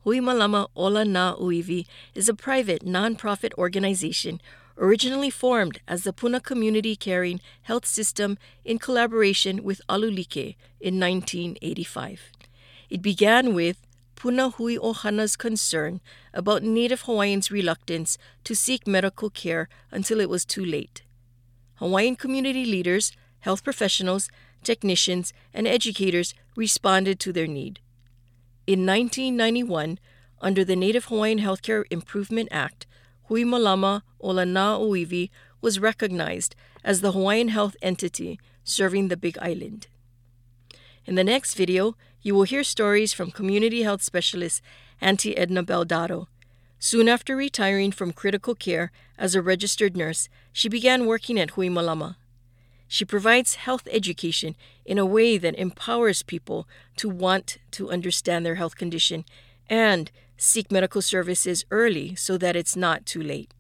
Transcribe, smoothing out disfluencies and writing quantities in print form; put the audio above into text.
Hui Malama Ola Na Uivi is a private, non-profit organization originally formed as the Puna Community Caring Health System in collaboration with Alulike in 1985. It began with Puna Hui Ohana's concern about Native Hawaiians' reluctance to seek medical care until it was too late. Hawaiian community leaders, health professionals, technicians, and educators responded to their need. In 1991, under the Native Hawaiian Healthcare Improvement Act, Hui Malama Ola Na Uivi was recognized as the Hawaiian health entity serving the Big Island. In the next video, you will hear stories from community health specialist Auntie Edna Baldado. Soon after retiring from critical care as a registered nurse, she began working at Hui Malama. She provides health education in a way that empowers people to want to understand their health condition and seek medical services early so that it's not too late.